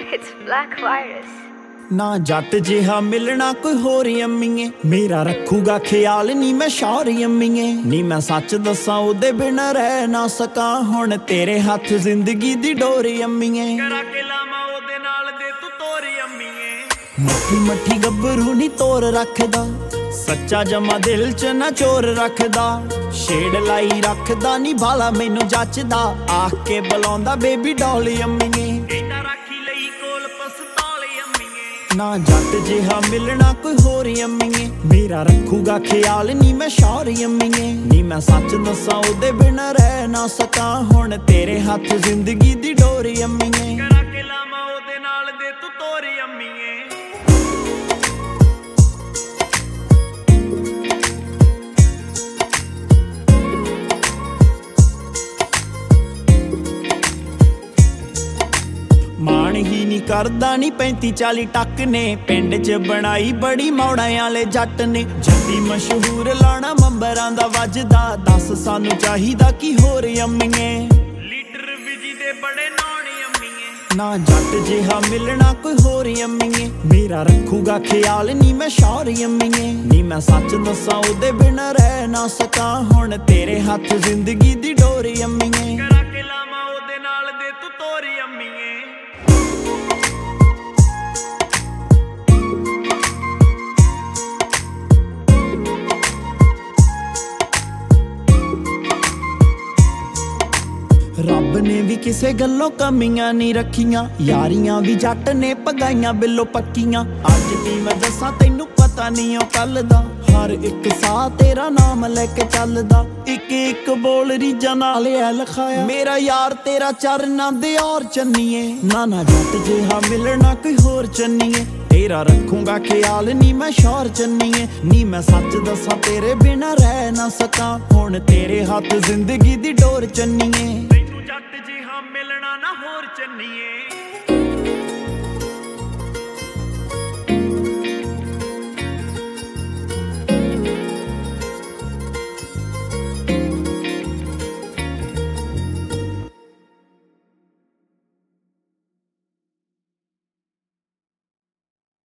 It's Black Virus. ना जट जिहा मिलना कोई होर अम्मीए, मेरा रखूगा ख्याल नी मैं शौर अम्मीए। नी मैं सच दसा ओदे बिना रह ना सका, हुण तेरे हथ जिंदगी दी डोर अम्मीए। करा के लावां ओदे नाल दे तू तोर अम्मीए। मट्ठी मट्ठी गब्बरू नी तोर रखदा, सच्चा जमा दिल च ना चोर रखदा। शेड लाई रखदा नी बाला मैनू जचदा, आख के बुलांदा बेबी डॉल अम्मीए। ना जट जिहा मिलना कोई होर अम्मीए, मेरा रखूगा ख्याल नी मैं शौर अम्मीए। नी मैं सच दसा ओदे बिना रह ना सका, हुण तेरे हथ जिंदगी दी डोर अम्मीए। करा के लावां ओदे नाल दे तू तोर अम्मीए। माण ही नी करदा नी 35-40 टक ने, पिंड च बनाई बड़ी मौड़ां आले जट ने। जद्दी मशहूर लाना मंबरां दा वजदा, दस सानू चाहिदा की होर अम्मीए। लीडर विजी दे बड़े नौने अम्मीए। ना जट जिहा मिलना कोई होर अम्मीए, मेरा रखूगा ख्याल नी मैं शौर अम्मीए। नी मैं सच दसा ओदे बिना रह ना सका, हुण तेरे हथ जिंदगी दी डोर अम्मीए। करा के लावां ओदे नाल दे तू तोर अम्मीए। रब ने भी किसे गल्लों कमियां नहीं रखियां, यारियां भी जट ने पगाइयां बिलो पक्कियां। अज दी मैं दसा तैनू पता नहीं ओ कल दा, हर एक साह तेरा नाम लेके चलदा। एक एक बोल रीजा नाल ऐ लिखाया, मेरा यार तेरा चरना दे और चन्नीए। ना ना जट जिहा मिलना कोई होर चन्नीए, तेरा रखूंगा ख्याल नी मैं शौर चन्नीए। नी मैं सच दसा तेरे बिना रह ना सका, हुण तेरे हथ जिंदगी दी डोर चन्नीए। जट जिहा मिलना ना होर चन्नीए।